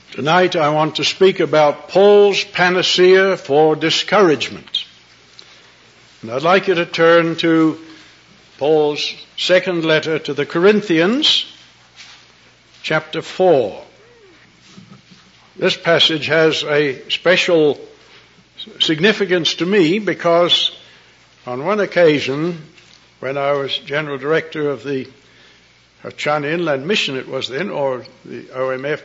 Tonight I want to speak about Paul's panacea for discouragement. And I'd like you to turn to Paul's second letter to the Corinthians, chapter 4. This passage has a special significance to me because on one occasion, when I was General Director of the China Inland Mission it was then, or the OMF,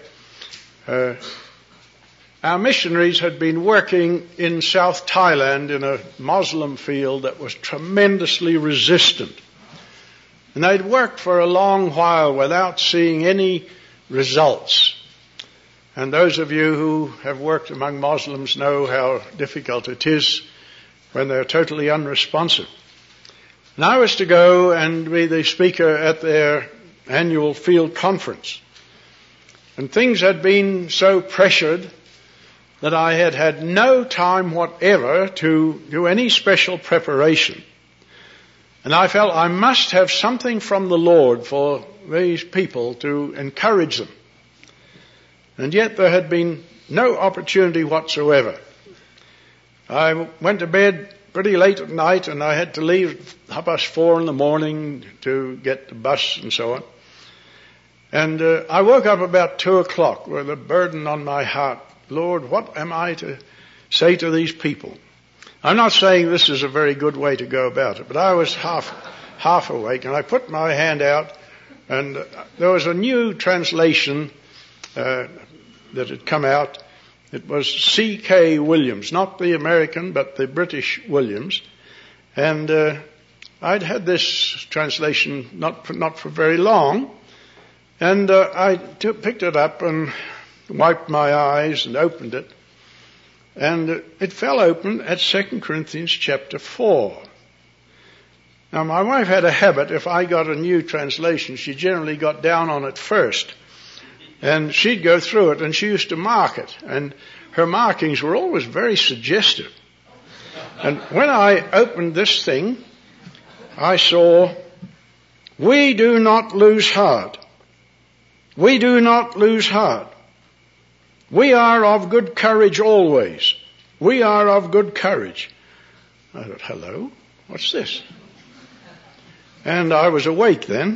our missionaries had been working in South Thailand in a Muslim field that was tremendously resistant. And they'd worked for a long while without seeing any results. And those of you who have worked among Muslims know how difficult it is when they're totally unresponsive. And I was to go and be the speaker at their annual field conference. And things had been so pressured that I had had no time whatever to do any special preparation. And I felt I must have something from the Lord for these people to encourage them. And yet there had been no opportunity whatsoever. I went to bed pretty late at night and I had to leave 4:30 a.m. to get the bus and so on. And I woke up about 2:00 with a burden on my heart. Lord, what am I to say to these people? I'm not saying this is a very good way to go about it, but I was half awake and I put my hand out and there was a new translation that had come out. It was C.K. Williams, not the American, but the British Williams. And I'd had this translation not for very long. And I picked it up and wiped my eyes and opened it. And it fell open at 2 Corinthians chapter 4. Now my wife had a habit, if I got a new translation, she generally got down on it first. And she'd go through it and she used to mark it. And her markings were always very suggestive. And when I opened this thing, I saw, "We do not lose heart. We do not lose heart. We are of good courage always. We are of good courage." I thought, hello, what's this? And I was awake then.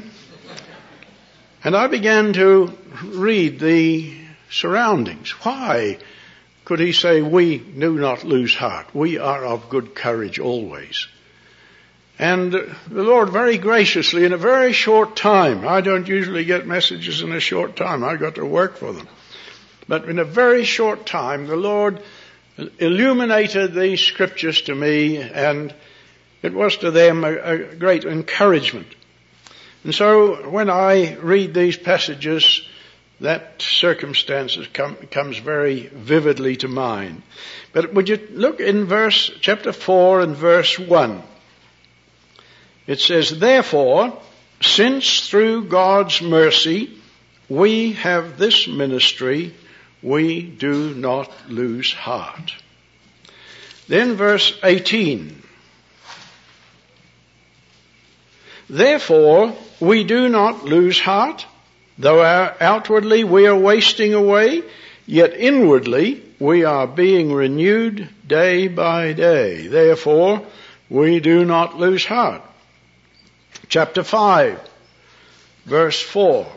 And I began to read the surroundings. Why could he say, "We do not lose heart. We are of good courage always"? And the Lord very graciously, in a very short time, I don't usually get messages in a short time, I got to work for them. But in a very short time, the Lord illuminated these scriptures to me, and it was to them a great encouragement. And so when I read these passages, that circumstance comes very vividly to mind. But would you look in chapter 4 and verse 1. It says, "Therefore, since through God's mercy we have this ministry, we do not lose heart." Then verse 18. "Therefore, we do not lose heart, though outwardly we are wasting away, yet inwardly we are being renewed day by day. Therefore, we do not lose heart." Chapter 5, verse 4.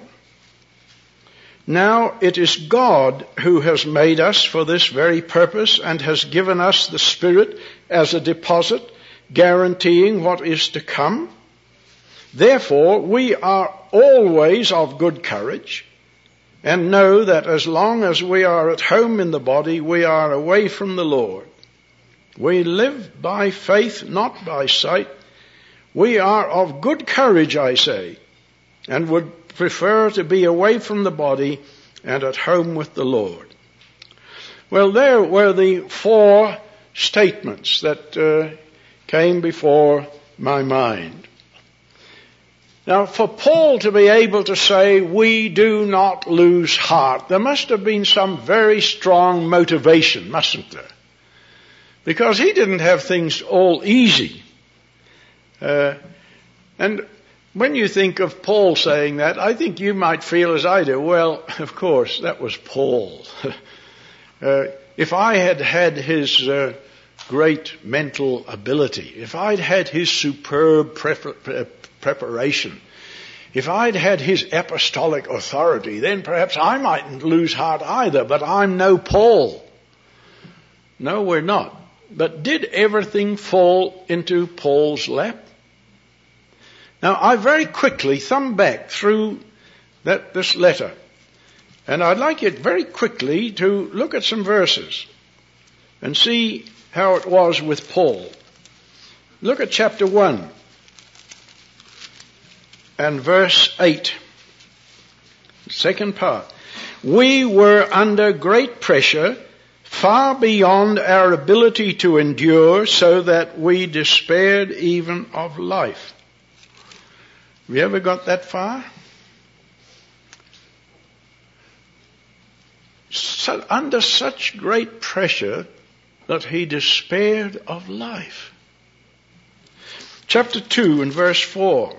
"Now it is God who has made us for this very purpose and has given us the Spirit as a deposit, guaranteeing what is to come. Therefore we are always of good courage and know that as long as we are at home in the body, we are away from the Lord. We live by faith, not by sight. We are of good courage, I say, and would prefer to be away from the body and at home with the Lord." Well, there were the 4 statements that came before my mind. Now, for Paul to be able to say, "We do not lose heart," there must have been some very strong motivation, mustn't there? Because he didn't have things all easy. And When you think of Paul saying that, I think you might feel as I do. Well, of course, that was Paul. If I had had his great mental ability, if I'd had his superb preparation, if I'd had his apostolic authority, then perhaps I mightn't lose heart either, but I'm no Paul. No, we're not. But did everything fall into Paul's lap? Now, I very quickly thumbed back through this letter, and I'd like you very quickly to look at some verses and see how it was with Paul. Look at chapter 1 and verse 8, second part. We were under great pressure, far beyond our ability to endure, so that we despaired even of life. Have you ever got that far? So, under such great pressure that he despaired of life. Chapter 2 and verse 4.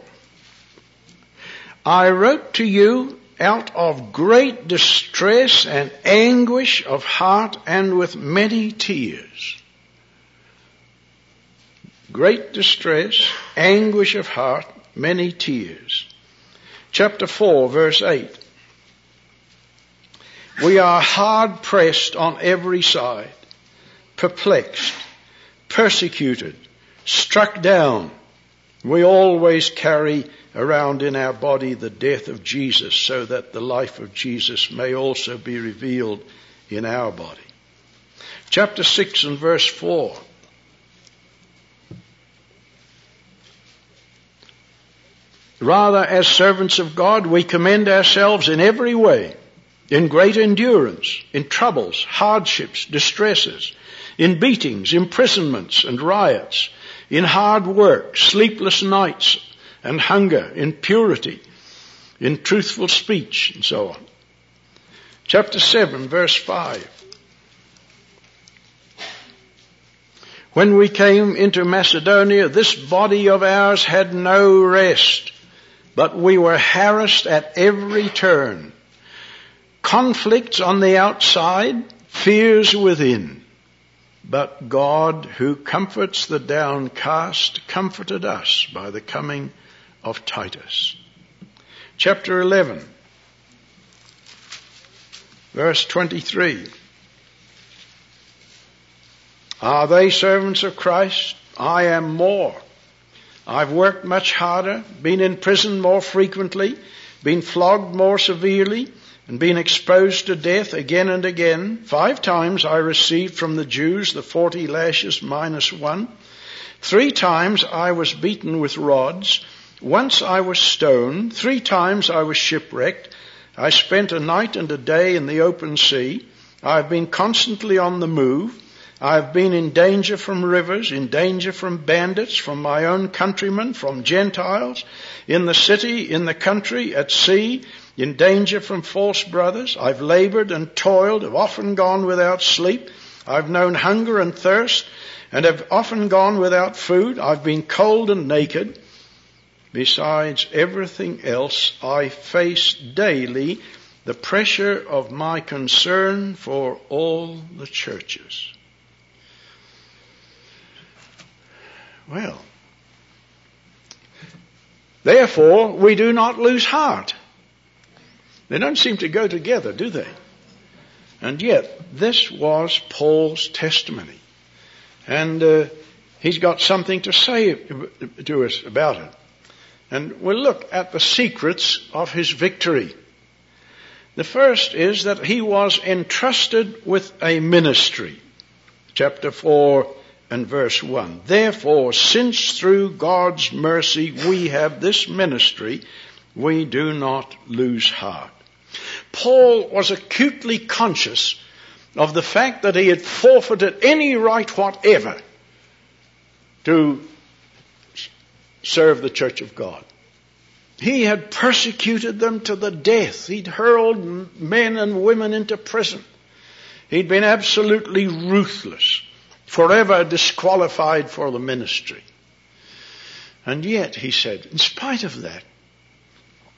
I wrote to you out of great distress and anguish of heart and with many tears. Great distress, anguish of heart, many tears. Chapter 4, verse 8. We are hard pressed on every side, perplexed, persecuted, struck down. We always carry around in our body the death of Jesus, so that the life of Jesus may also be revealed in our body. Chapter 6 and verse 4. Rather, as servants of God, we commend ourselves in every way, in great endurance, in troubles, hardships, distresses, in beatings, imprisonments, and riots, in hard work, sleepless nights, and hunger, in purity, in truthful speech, and so on. Chapter 7, verse 5. When we came into Macedonia, this body of ours had no rest, but we were harassed at every turn. Conflicts on the outside, fears within. But God, who comforts the downcast, comforted us by the coming of Titus. Chapter 11, verse 23. Are they servants of Christ? I am more. I've worked much harder, been in prison more frequently, been flogged more severely, and been exposed to death again and again. 5 times I received from the Jews the 40 lashes minus 1. 3 times I was beaten with rods. Once I was stoned. 3 times I was shipwrecked. I spent a night and a day in the open sea. I've been constantly on the move. I've been in danger from rivers, in danger from bandits, from my own countrymen, from Gentiles, in the city, in the country, at sea, in danger from false brothers. I've labored and toiled, have often gone without sleep. I've known hunger and thirst, and have often gone without food. I've been cold and naked. Besides everything else, I face daily the pressure of my concern for all the churches. Well, therefore, we do not lose heart. They don't seem to go together, do they? And yet, this was Paul's testimony. And he's got something to say to us about it. And we'll look at the secrets of his victory. The first is that he was entrusted with a ministry. Chapter 4 and verse 1. Therefore, since through God's mercy we have this ministry, we do not lose heart. Paul was acutely conscious of the fact that he had forfeited any right whatever to serve the church of God. He had persecuted them to the death. He'd hurled men and women into prison. He'd been absolutely ruthless, forever disqualified for the ministry. And yet, he said, in spite of that,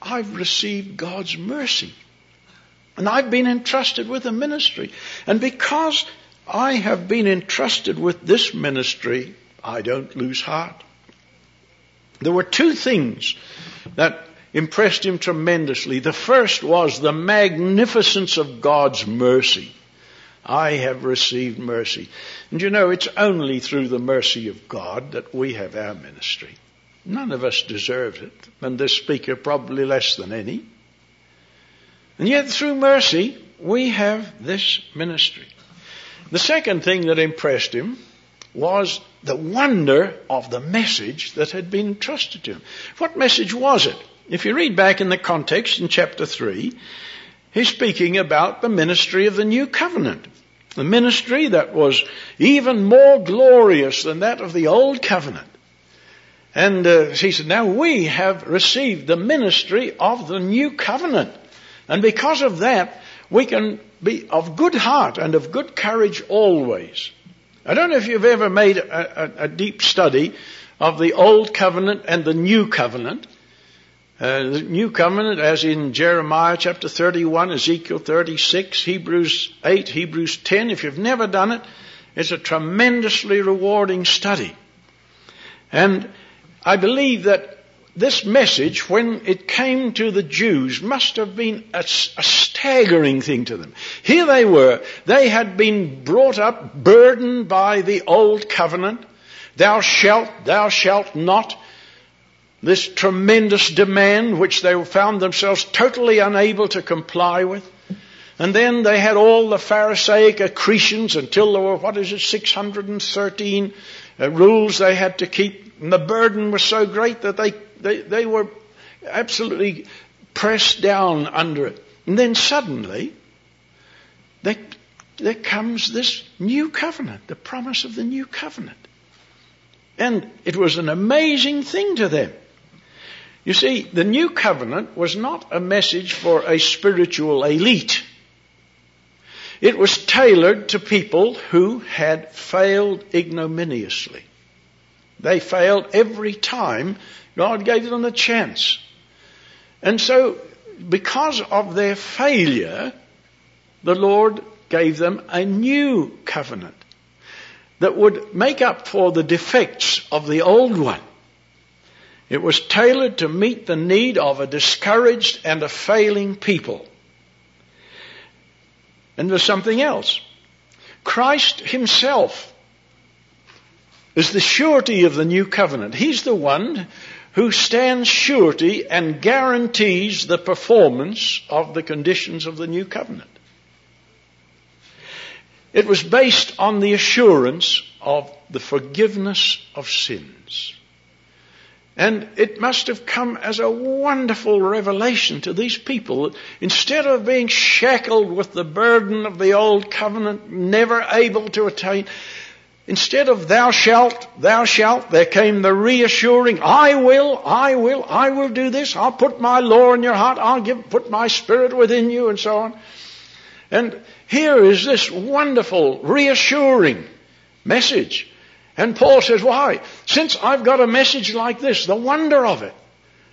I've received God's mercy. And I've been entrusted with a ministry. And because I have been entrusted with this ministry, I don't lose heart. There were two things that impressed him tremendously. The first was the magnificence of God's mercy. I have received mercy. And you know, it's only through the mercy of God that we have our ministry. None of us deserves it, and this speaker probably less than any. And yet through mercy, we have this ministry. The second thing that impressed him was the wonder of the message that had been entrusted to him. What message was it? If you read back in the context in chapter 3, he's speaking about the ministry of the new covenant. The ministry that was even more glorious than that of the old covenant. And he said, now we have received the ministry of the new covenant. And because of that, we can be of good heart and of good courage always. I don't know if you've ever made a deep study of the old covenant and the new covenant. The new covenant, as in Jeremiah chapter 31, Ezekiel 36, Hebrews 8, Hebrews 10. If you've never done it, it's a tremendously rewarding study. And I believe that this message, when it came to the Jews, must have been a staggering thing to them. Here they were. They had been brought up, burdened by the old covenant. Thou shalt not. This tremendous demand which they found themselves totally unable to comply with. And then they had all the Pharisaic accretions until there were, 613 rules they had to keep. And the burden was so great that they were absolutely pressed down under it. And then suddenly, there comes this new covenant, the promise of the new covenant. And it was an amazing thing to them. You see, the new covenant was not a message for a spiritual elite. It was tailored to people who had failed ignominiously. They failed every time God gave them a chance. And so, because of their failure, the Lord gave them a new covenant that would make up for the defects of the old one. It was tailored to meet the need of a discouraged and a failing people. And there's something else. Christ himself is the surety of the new covenant. He's the one who stands surety and guarantees the performance of the conditions of the new covenant. It was based on the assurance of the forgiveness of sins. And it must have come as a wonderful revelation to these people that instead of being shackled with the burden of the old covenant, never able to attain, instead of thou shalt, there came the reassuring, I will do this, I'll put my law in your heart, put my spirit within you, and so on. And here is this wonderful, reassuring message. And Paul says, why? Since I've got a message like this, the wonder of it.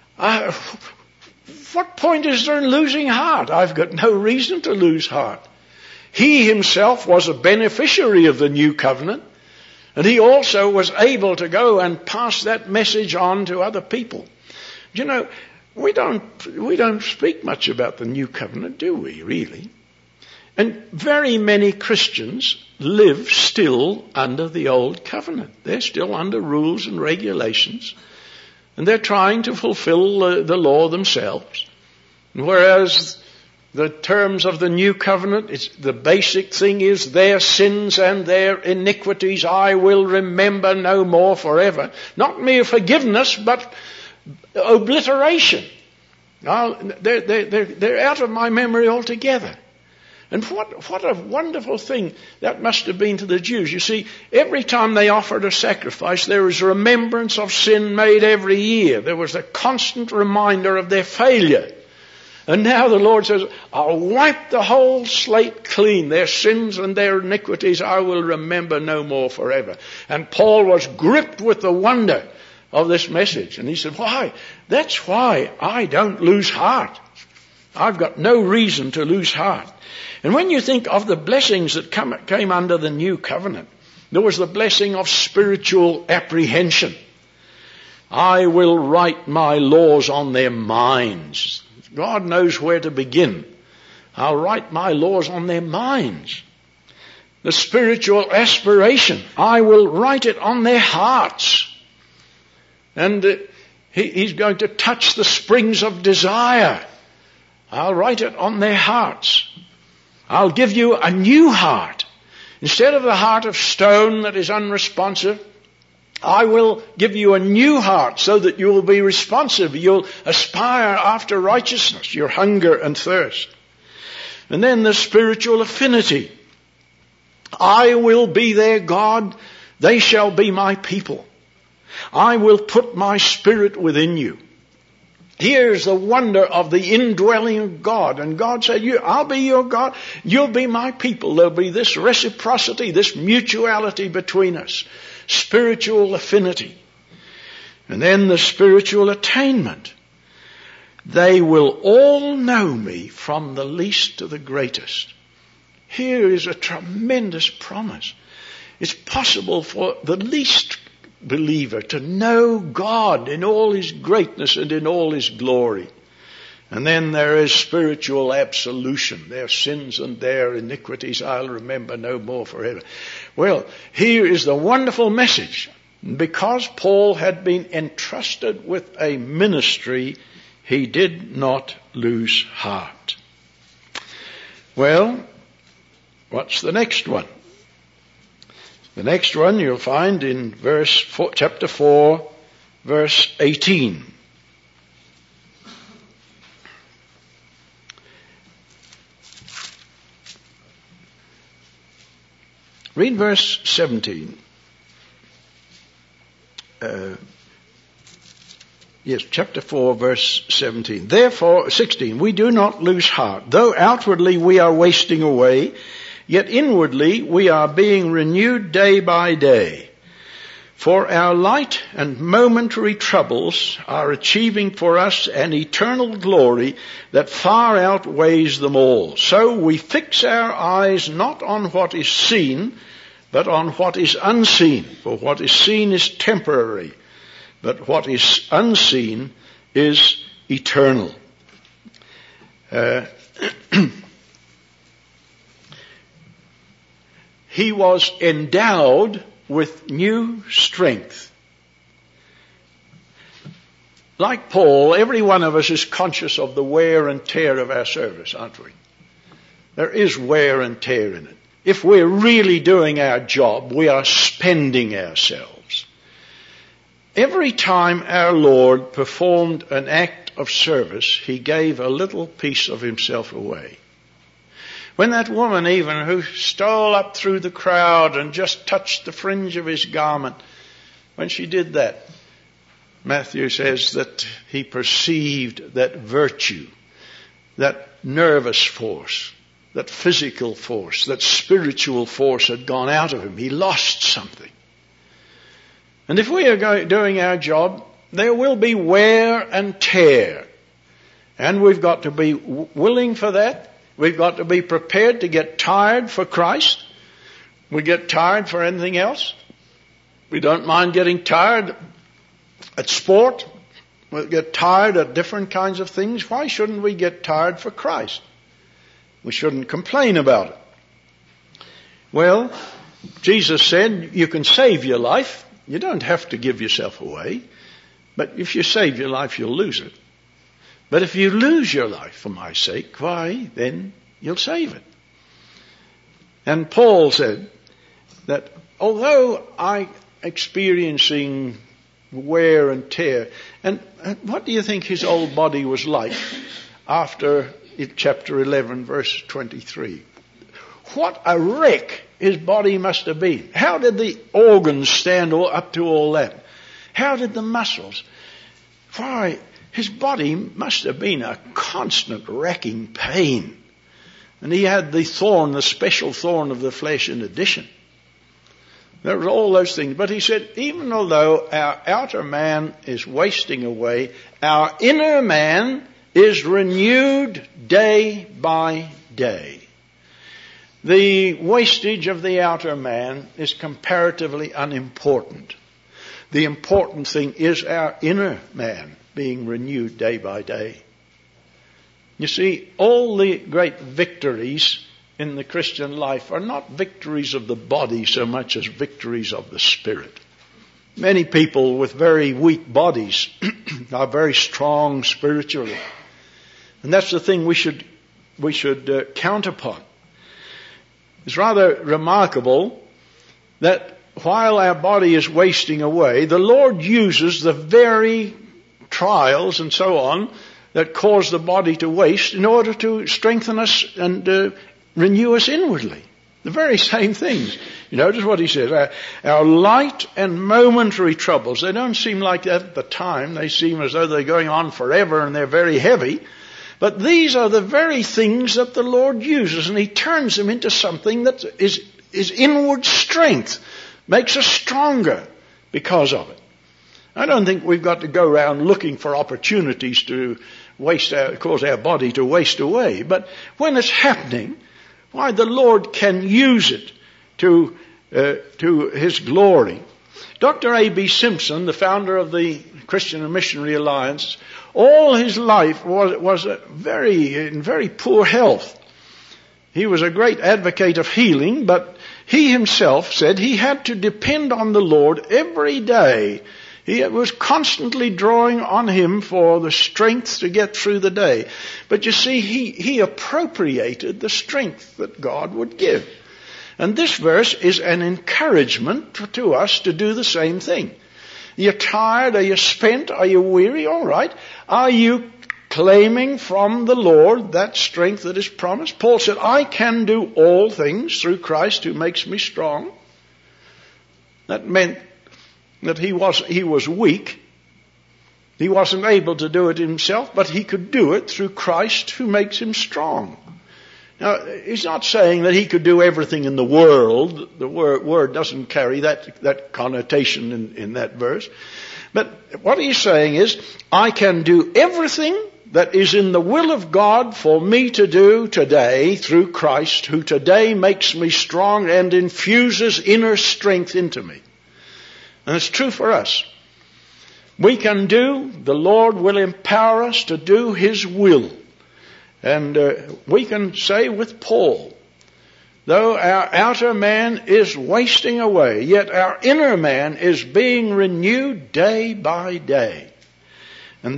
What point is there in losing heart? I've got no reason to lose heart. He himself was a beneficiary of the new covenant. And he also was able to go and pass that message on to other people. You know, we don't speak much about the new covenant, do we, really? And very many Christians live still under the old covenant. They're still under rules and regulations. And they're trying to fulfill the law themselves. Whereas the terms of the new covenant, the basic thing is their sins and their iniquities I will remember no more forever. Not mere forgiveness, but obliteration. They're out of my memory altogether. And what a wonderful thing that must have been to the Jews. You see, every time they offered a sacrifice, there was remembrance of sin made every year. There was a constant reminder of their failure. And now the Lord says, I'll wipe the whole slate clean. Their sins and their iniquities I will remember no more forever. And Paul was gripped with the wonder of this message. And he said, why? That's why I don't lose heart. I've got no reason to lose heart. And when you think of the blessings that came under the new covenant, there was the blessing of spiritual apprehension. I will write my laws on their minds. God knows where to begin. I'll write my laws on their minds. The spiritual aspiration, I will write it on their hearts. And he's going to touch the springs of desire. I'll write it on their hearts. I'll give you a new heart. Instead of the heart of stone that is unresponsive, I will give you a new heart so that you will be responsive. You'll aspire after righteousness, your hunger and thirst. And then the spiritual affinity. I will be their God. They shall be my people. I will put my spirit within you. Here's the wonder of the indwelling of God. And God said, I'll be your God. You'll be my people. There'll be this reciprocity, this mutuality between us. Spiritual affinity. And then the spiritual attainment. They will all know me from the least to the greatest. Here is a tremendous promise. It's possible for the least believer to know God in all his greatness and in all his glory. And then there is spiritual absolution. Their sins and their iniquities I'll remember no more forever. Well, here is the wonderful message. Because Paul had been entrusted with a ministry, he did not lose heart. Well, what's the next one? The next one you'll find in chapter 4, verse 18. Read verse 17. Chapter 4, verse 17. Therefore, 16, we do not lose heart. Though outwardly we are wasting away, yet inwardly we are being renewed day by day. For our light and momentary troubles are achieving for us an eternal glory that far outweighs them all. So we fix our eyes not on what is seen, but on what is unseen. For what is seen is temporary, but what is unseen is eternal. He was endowed with new strength. Like Paul, every one of us is conscious of the wear and tear of our service, aren't we? There is wear and tear in it. If we're really doing our job, we are spending ourselves. Every time our Lord performed an act of service, he gave a little piece of himself away. When that woman even who stole up through the crowd and just touched the fringe of his garment, when she did that, Matthew says that he perceived that virtue, that nervous force, that physical force, that spiritual force had gone out of him. He lost something. And if we are doing our job, there will be wear and tear. And we've got to be willing for that. We've got to be prepared to get tired for Christ. We get tired for anything else. We don't mind getting tired at sport. We get tired at different kinds of things. Why shouldn't we get tired for Christ? We shouldn't complain about it. Well, Jesus said you can save your life. You don't have to give yourself away. But if you save your life, you'll lose it. But if you lose your life for my sake, why, then you'll save it. And Paul said that although I'm experiencing wear and tear, and what do you think his old body was like after chapter 11, verse 23? What a wreck his body must have been. How did the organs stand up to all that? How did the muscles? Why, his body must have been a constant racking pain. And he had the thorn, the special thorn of the flesh in addition. There was all those things. But he said, even although our outer man is wasting away, our inner man is renewed day by day. The wastage of the outer man is comparatively unimportant. The important thing is our inner man being renewed day by day. You see, all the great victories in the Christian life are not victories of the body so much as victories of the spirit. Many people with very weak bodies are very strong spiritually. And that's the thing we should count upon. It's rather remarkable that while our body is wasting away, the Lord uses the very trials and so on that cause the body to waste in order to strengthen us and renew us inwardly. The very same things. You notice what he says. Our light and momentary troubles, they don't seem like that at the time. They seem as though they're going on forever and they're very heavy. But these are the very things that the Lord uses, and he turns them into something that is inward strength, makes us stronger because of it. I don't think we've got to go around looking for opportunities to cause our body to waste away. But when it's happening, why, the Lord can use it to his glory. Dr. A.B. Simpson, the founder of the Christian and Missionary Alliance, all his life was in very poor health. He was a great advocate of healing, but he himself said he had to depend on the Lord every day. He was constantly drawing on him for the strength to get through the day. But you see, he appropriated the strength that God would give. And this verse is an encouragement to us to do the same thing. You're tired? Are you spent? Are you weary? All right. Are you claiming from the Lord that strength that is promised? Paul said, I can do all things through Christ who makes me strong. That meant that he was weak. He wasn't able to do it himself, but he could do it through Christ who makes him strong. Now, he's not saying that he could do everything in the world. The word doesn't carry that connotation in that verse. But what he's saying is, I can do everything that is in the will of God for me to do today through Christ, who today makes me strong and infuses inner strength into me. And it's true for us. The Lord will empower us to do his will. And we can say with Paul, though our outer man is wasting away, yet our inner man is being renewed day by day. And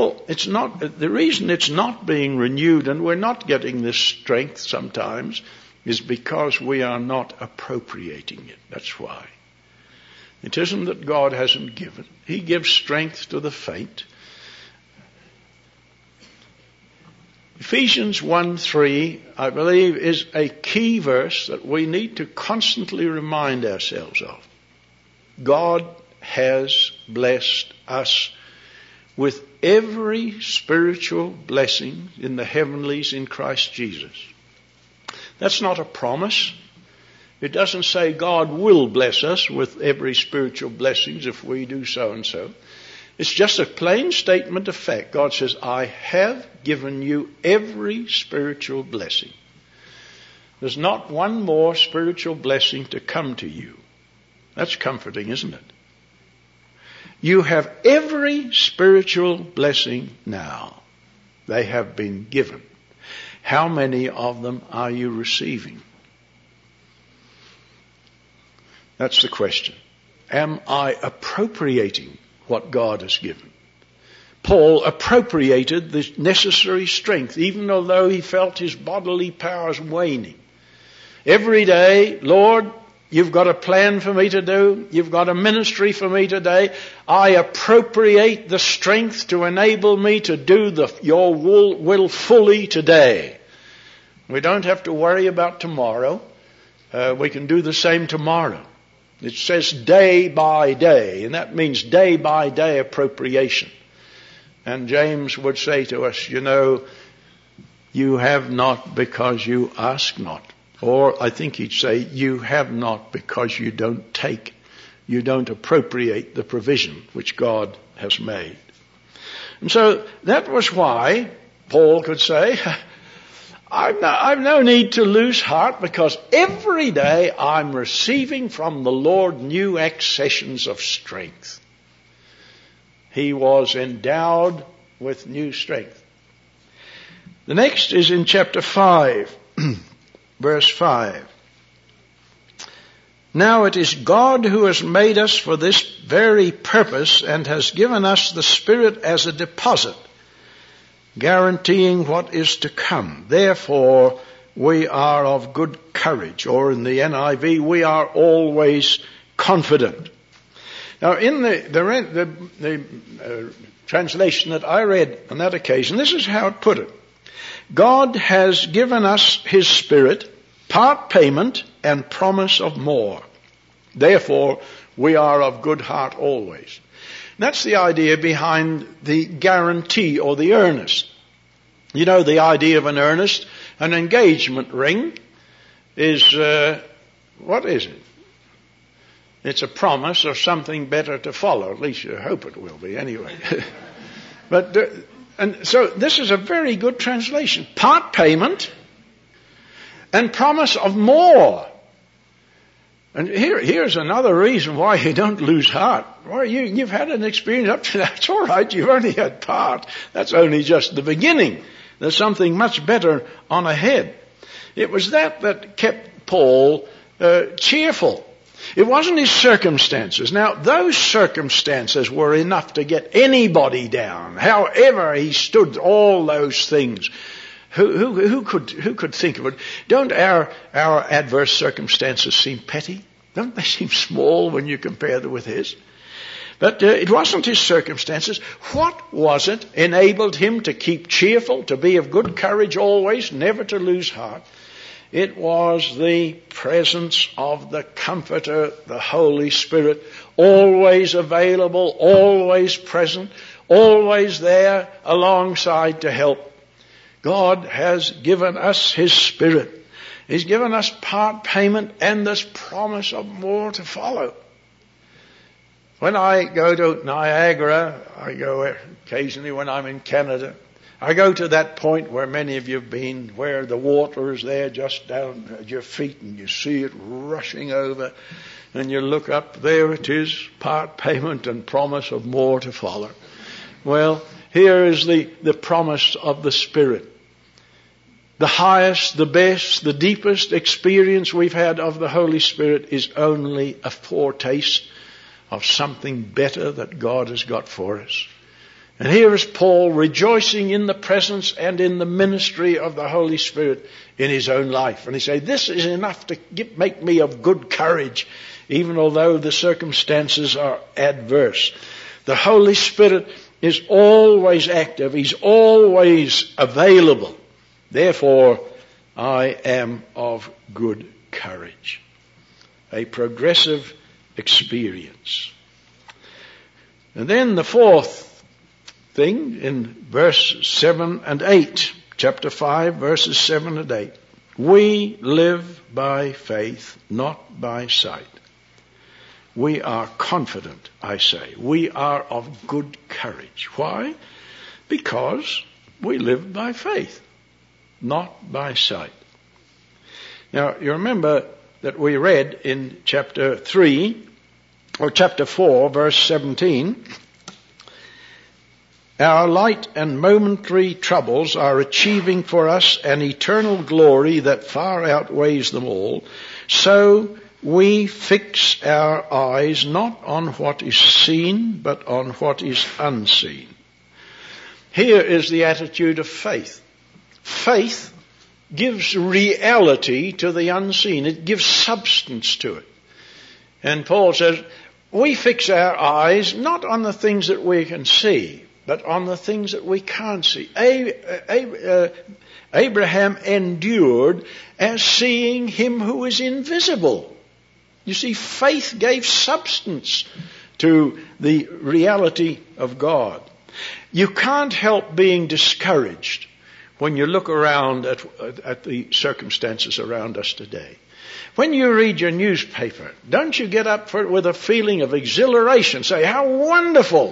the reason it's not being renewed and we're not getting this strength sometimes is because we are not appropriating it. That's why. It isn't that God hasn't given. He gives strength to the faint. Ephesians 1:3, I believe, is a key verse that we need to constantly remind ourselves of. God has blessed us with every spiritual blessing in the heavenlies in Christ Jesus. That's not a promise. It doesn't say God will bless us with every spiritual blessings if we do so and so. It's just a plain statement of fact. God says, I have given you every spiritual blessing. There's not one more spiritual blessing to come to you. That's comforting, isn't it? You have every spiritual blessing now. They have been given. How many of them are you receiving? That's the question. Am I appropriating what God has given? Paul appropriated the necessary strength, even although he felt his bodily powers waning. Every day, Lord, you've got a plan for me to do. You've got a ministry for me today. I appropriate the strength to enable me to do your will fully today. We don't have to worry about tomorrow. We can do the same tomorrow. It says day by day, and that means day by day appropriation. And James would say to us, you have not because you ask not. Or I think he'd say, you have not because you don't appropriate the provision which God has made. And so that was why Paul could say, I've no need to lose heart, because every day I'm receiving from the Lord new accessions of strength. He was endowed with new strength. The next is in chapter 5, verse 5. Now it is God who has made us for this very purpose and has given us the Spirit as a deposit, guaranteeing what is to come. Therefore, we are of good courage, or in the NIV, we are always confident. Now, in the translation that I read on that occasion, this is how it put it. God has given us His Spirit, part payment and promise of more. Therefore, we are of good heart always. That's the idea behind the guarantee or the earnest. You know, the idea of an earnest, an engagement ring is, what is it? It's a promise of something better to follow. At least you hope it will be anyway. And so this is a very good translation. Part payment and promise of more. And here's another reason why you don't lose heart. Well, you've had an experience up to that. It's all right. You've only had part. That's only just the beginning. There's something much better on ahead. It was that kept Paul cheerful. It wasn't his circumstances. Now, those circumstances were enough to get anybody down. However he stood all those things. Who could think of it? Don't our adverse circumstances seem petty? Don't they seem small when you compare them with his? But it wasn't his circumstances. What was it enabled him to keep cheerful, to be of good courage always, never to lose heart? It was the presence of the Comforter, the Holy Spirit, always available, always present, always there alongside to help. God has given us His Spirit. He's given us part payment and this promise of more to follow. When I go to Niagara, I go occasionally when I'm in Canada, I go to that point where many of you have been, where the water is there just down at your feet and you see it rushing over and you look up, there it is, part payment and promise of more to follow. Well, here is the promise of the Spirit. The highest, the best, the deepest experience we've had of the Holy Spirit is only a foretaste of something better that God has got for us. And here is Paul rejoicing in the presence and in the ministry of the Holy Spirit in his own life. And he says, this is enough to make me of good courage, even although the circumstances are adverse. The Holy Spirit is always active. He's always available. Therefore, I am of good courage. A progressive experience. And then the fourth thing in verse 7 and 8, chapter 5, verses 7 and 8. We live by faith, not by sight. We are confident, I say. We are of good courage. Why? Because we live by faith, not by sight. Now, you remember that we read in chapter 4, verse 17, our light and momentary troubles are achieving for us an eternal glory that far outweighs them all. So we fix our eyes not on what is seen, but on what is unseen. Here is the attitude of faith. Faith gives reality to the unseen. It gives substance to it. And Paul says, we fix our eyes not on the things that we can see, but on the things that we can't see. Abraham endured as seeing Him who is invisible. You see, faith gave substance to the reality of God. You can't help being discouraged when you look around at the circumstances around us today. When you read your newspaper, don't you get up for it with a feeling of exhilaration? Say, how wonderful!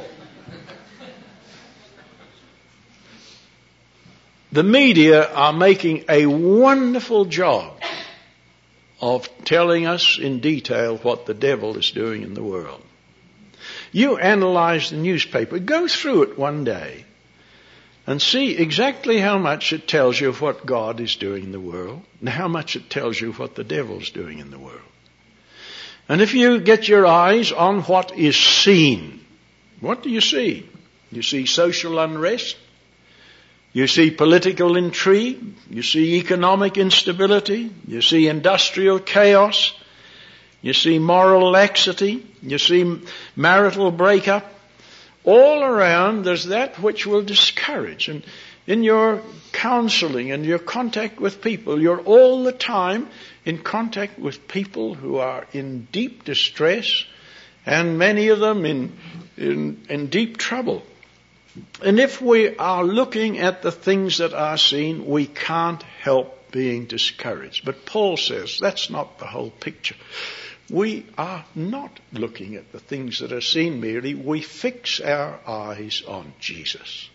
The media are making a wonderful job of telling us in detail what the devil is doing in the world. You analyze the newspaper, go through it one day and see exactly how much it tells you of what God is doing in the world and how much it tells you what the devil's doing in the world. And if you get your eyes on what is seen, what do you see? You see social unrest. You see political intrigue. You see economic instability. You see industrial chaos. You see moral laxity. You see marital breakup. All around there's that which will discourage. And in your counseling and your contact with people, you're all the time in contact with people who are in deep distress and many of them in deep trouble. And if we are looking at the things that are seen, we can't help being discouraged. But Paul says that's not the whole picture. We are not looking at the things that are seen merely. We fix our eyes on Jesus.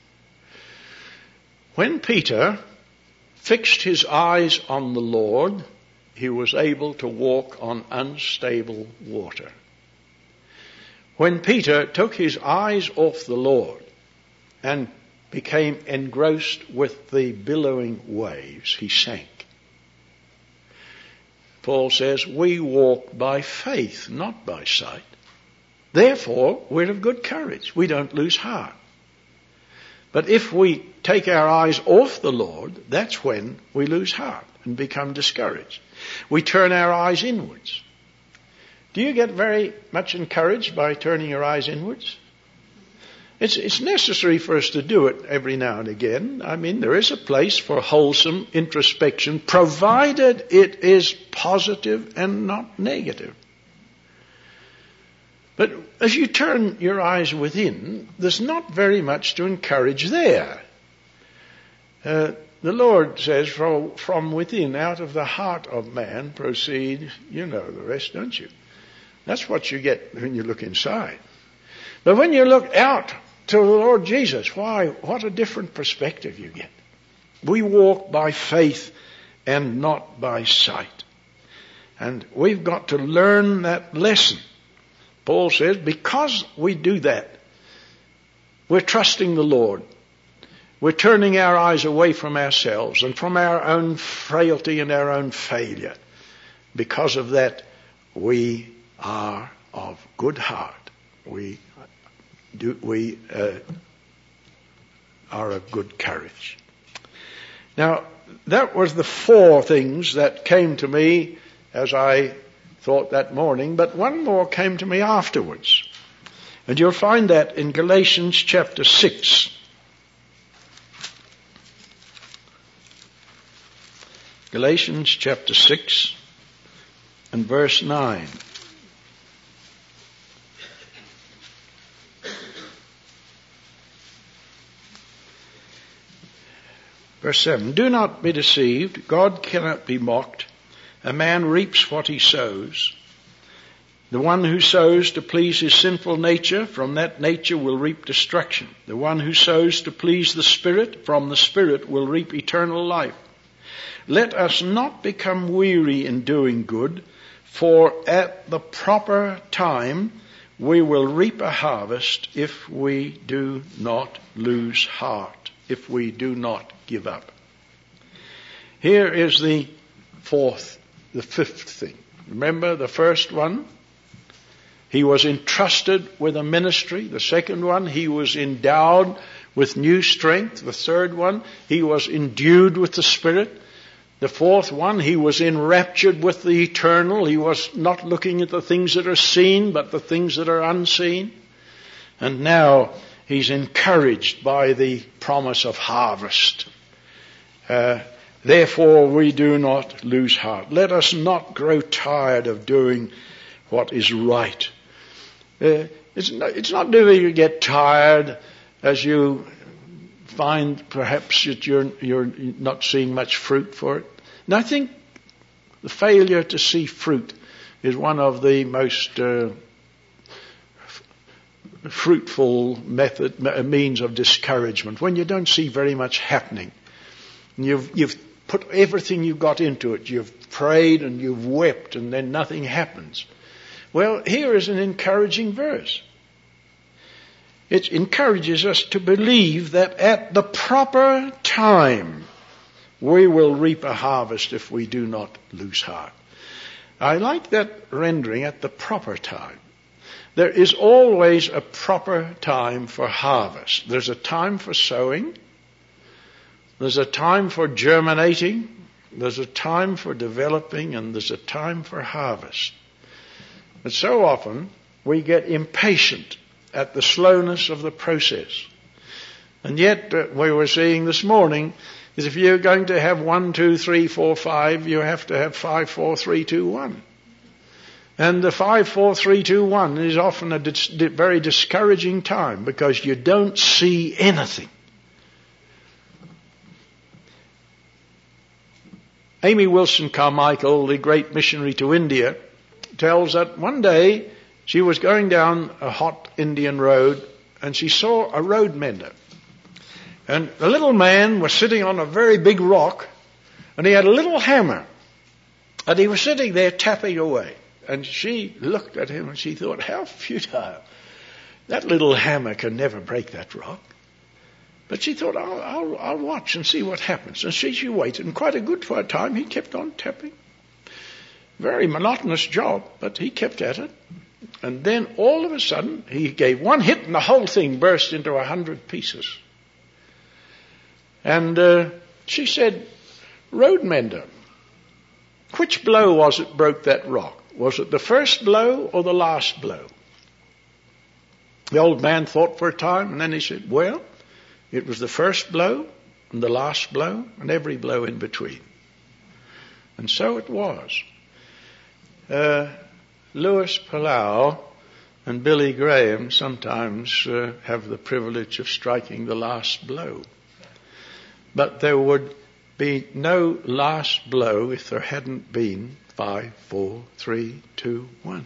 When Peter fixed his eyes on the Lord, he was able to walk on unstable water. When Peter took his eyes off the Lord and became engrossed with the billowing waves, he sank. Paul says, we walk by faith, not by sight. Therefore, we're of good courage. We don't lose heart. But if we take our eyes off the Lord, that's when we lose heart and become discouraged. We turn our eyes inwards. Do you get very much encouraged by turning your eyes inwards? It's necessary for us to do it every now and again. I mean, there is a place for wholesome introspection, provided it is positive and not negative. But as you turn your eyes within, there's not very much to encourage there. The Lord says, from within, out of the heart of man proceed, you know the rest, don't you? That's what you get when you look inside. But when you look out to the Lord Jesus, what a different perspective you get. We walk by faith and not by sight. And we've got to learn that lesson. Paul says, because we do that, we're trusting the Lord. We're turning our eyes away from ourselves and from our own frailty and our own failure. Because of that, we are of good heart. We are of good courage. Now, that was the four things that came to me as I thought that morning, but one more came to me afterwards. And you'll find that in Galatians chapter 6. Galatians chapter 6 and verse 9. Verse 7, do not be deceived. God cannot be mocked. A man reaps what he sows. The one who sows to please his sinful nature, from that nature will reap destruction. The one who sows to please the Spirit, from the Spirit will reap eternal life. Let us not become weary in doing good, for at the proper time we will reap a harvest if we do not lose heart, if we do not give up. Here is the fifth thing. Remember the first one? He was entrusted with a ministry. The second one, he was endowed with new strength. The third one, he was endued with the Spirit. The fourth one, he was enraptured with the eternal. He was not looking at the things that are seen, but the things that are unseen. And now he's encouraged by the promise of harvest. Therefore we do not lose heart. Let us not grow tired of doing what is right. It's not doing you get tired as you find perhaps that you're not seeing much fruit for it. And I think the failure to see fruit is one of the most fruitful means of discouragement. When you don't see very much happening, and you've put everything you've got into it, you've prayed and you've wept, and then nothing happens. Well, here is an encouraging verse. It encourages us to believe that at the proper time we will reap a harvest if we do not lose heart. I like that rendering, at the proper time. There is always a proper time for harvest. There's a time for sowing. There's a time for germinating. There's a time for developing, and there's a time for harvest. But so often we get impatient at the slowness of the process. And yet we were seeing this morning is if you're going to have 1, 2, 3, 4, 5, you have to have 5, 4, 3, 2, 1. And the 5, 4, 3, 2, 1 is often a very discouraging time because you don't see anything. Amy Wilson Carmichael, the great missionary to India, tells that one day she was going down a hot Indian road and she saw a road mender. And the little man was sitting on a very big rock and he had a little hammer and he was sitting there tapping away. And she looked at him and she thought, how futile. That little hammer can never break that rock. But she thought, I'll watch and see what happens. And she waited, and quite a good for a time he kept on tapping. Very monotonous job, but he kept at it. And then all of a sudden he gave one hit and the whole thing burst into 100 pieces. And she said, road mender, which blow was it broke that rock? Was it the first blow or the last blow? The old man thought for a time and then he said, well, it was the first blow and the last blow and every blow in between. And so it was. Louis Palau and Billy Graham sometimes have the privilege of striking the last blow. But there would be no last blow if there hadn't been 5, 4, 3, 2, 1.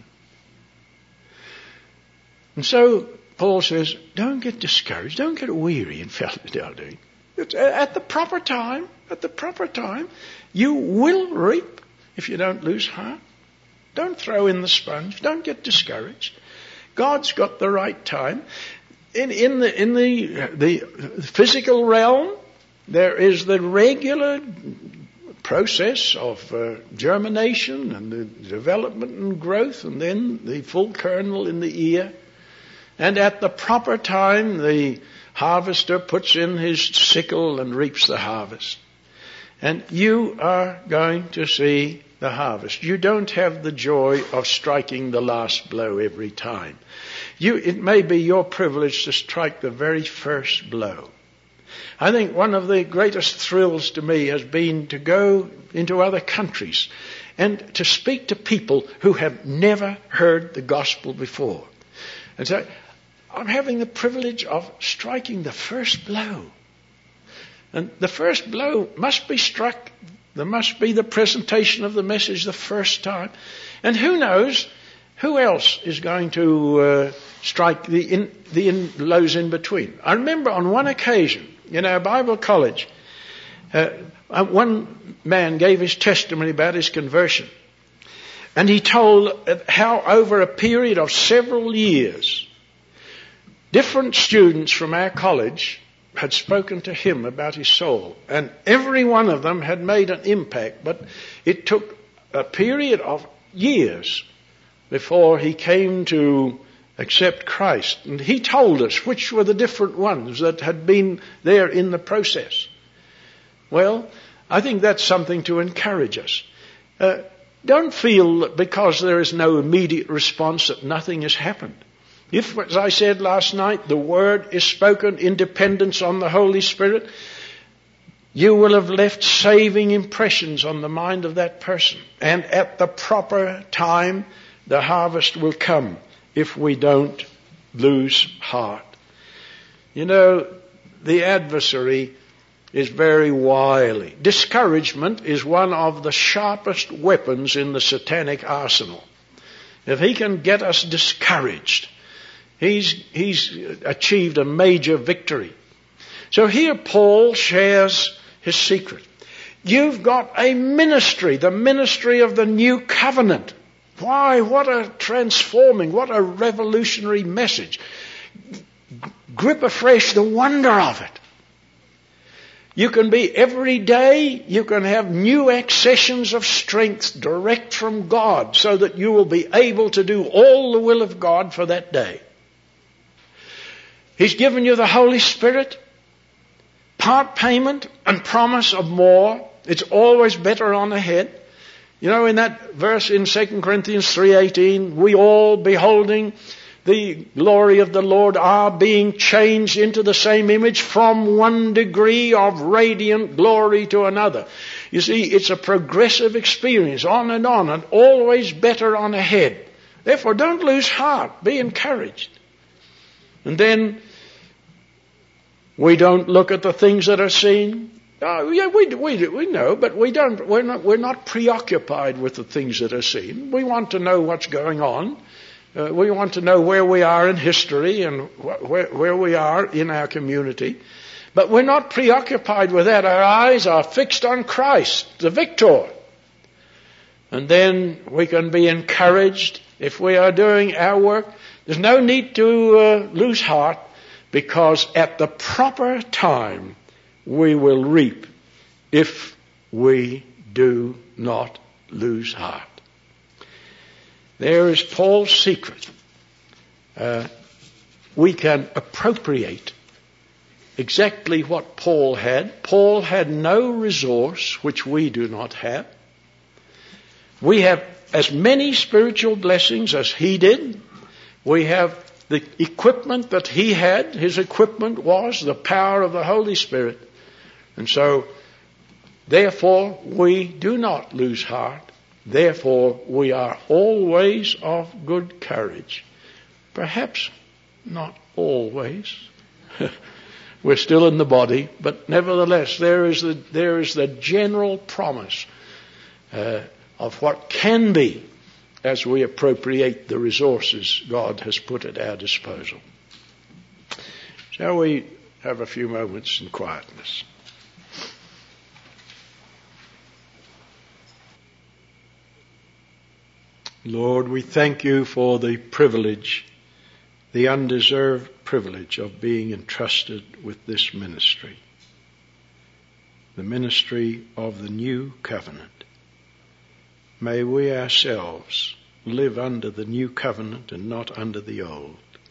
And so Paul says, don't get discouraged, don't get weary in well-doing. At the proper time, you will reap if you don't lose heart. Don't throw in the sponge, don't get discouraged. God's got the right time. In the physical realm, there is the regular process of germination and the development and growth, and then the full kernel in the ear. And at the proper time, the harvester puts in his sickle and reaps the harvest. And you are going to see the harvest. You don't have the joy of striking the last blow every time. It may be your privilege to strike the very first blow. I think one of the greatest thrills to me has been to go into other countries and to speak to people who have never heard the gospel before. And so I'm having the privilege of striking the first blow. And the first blow must be struck. There must be the presentation of the message the first time. And who knows who else is going to strike the blows in between. I remember on one occasion in our Bible college, one man gave his testimony about his conversion. And he told how over a period of several years, different students from our college had spoken to him about his soul. And every one of them had made an impact. But it took a period of years before he came to accept Christ. And he told us which were the different ones that had been there in the process. Well, I think that's something to encourage us. Don't feel that because there is no immediate response that nothing has happened. If, as I said last night, the word is spoken in dependence on the Holy Spirit, you will have left saving impressions on the mind of that person. And at the proper time, the harvest will come if we don't lose heart. You know, the adversary is very wily. Discouragement is one of the sharpest weapons in the satanic arsenal. If he can get us discouraged, he's achieved a major victory. So here Paul shares his secret. You've got a ministry, the ministry of the new covenant. Why, what a transforming, what a revolutionary message. Grip afresh the wonder of it. You can be every day, you can have new accessions of strength direct from God so that you will be able to do all the will of God for that day. He's given you the Holy Spirit, part payment and promise of more. It's always better on ahead. You know, in that verse in 2 Corinthians 3:18, we all beholding the glory of the Lord are being changed into the same image from one degree of radiant glory to another. You see, it's a progressive experience, on and always better on ahead. Therefore, don't lose heart. Be encouraged. And then, we don't look at the things that are seen. Oh, yeah, we know, but we're not preoccupied with the things that are seen. We want to know what's going on. We want to know where we are in history and where we are in our community. But we're not preoccupied with that. Our eyes are fixed on Christ, the victor. And then we can be encouraged if we are doing our work. There's no need to lose heart, because at the proper time we will reap if we do not lose heart. There is Paul's secret. We can appropriate exactly what Paul had. Paul had no resource which we do not have. We have as many spiritual blessings as he did. We have the equipment that he had. His equipment was the power of the Holy Spirit. And so, therefore, we do not lose heart. Therefore, we are always of good courage. Perhaps not always. We're still in the body, but nevertheless, there is the general promise of what can be as we appropriate the resources God has put at our disposal. Shall we have a few moments in quietness? Lord, we thank you for the privilege, the undeserved privilege of being entrusted with this ministry, the ministry of the new covenant. May we ourselves live under the new covenant and not under the old.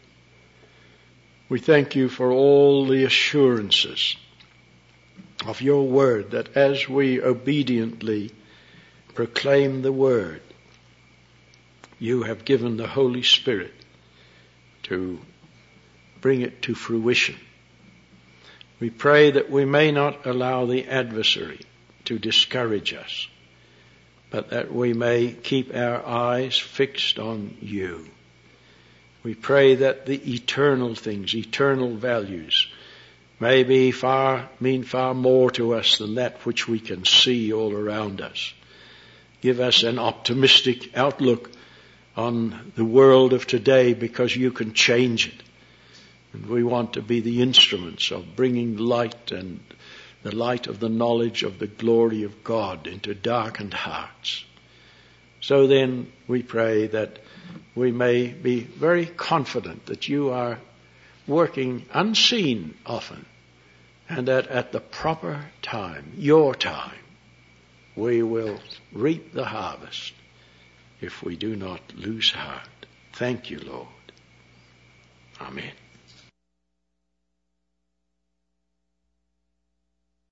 We thank you for all the assurances of your word, that as we obediently proclaim the word, you have given the Holy Spirit to bring it to fruition. We pray that we may not allow the adversary to discourage us, but that we may keep our eyes fixed on you. We pray that the eternal things, eternal values, may mean far more to us than that which we can see all around us. Give us an optimistic outlook on the world of today, because you can change it. And we want to be the instruments of bringing light, and the light of the knowledge of the glory of God into darkened hearts. So then we pray that we may be very confident that you are working unseen often, and that at the proper time, your time, we will reap the harvest if we do not lose heart. Thank you, Lord. Amen.